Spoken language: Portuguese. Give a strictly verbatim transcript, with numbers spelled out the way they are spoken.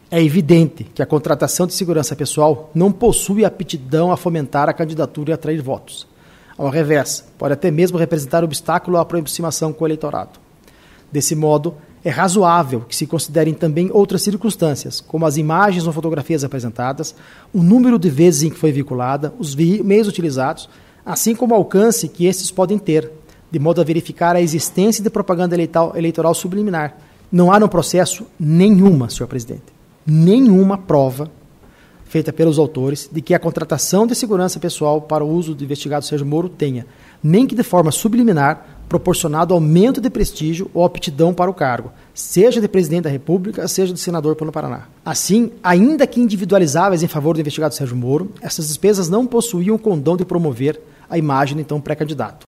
É evidente que a contratação de segurança pessoal não possui aptidão a fomentar a candidatura e atrair votos. Ao revés, pode até mesmo representar obstáculo à aproximação com o eleitorado. Desse modo, é razoável que se considerem também outras circunstâncias, como as imagens ou fotografias apresentadas, o número de vezes em que foi vinculada, os meios utilizados, assim como o alcance que estes podem ter, de modo a verificar a existência de propaganda eleitoral subliminar. Não há no processo nenhuma, senhor presidente, nenhuma prova feita pelos autores de que a contratação de segurança pessoal para o uso do investigado Sérgio Moro tenha, nem que de forma subliminar, proporcionado aumento de prestígio ou aptidão para o cargo, seja de presidente da República, seja de senador pelo Paraná. Assim, ainda que individualizáveis em favor do investigado Sérgio Moro, essas despesas não possuíam o condão de promover a imagem do então pré-candidato.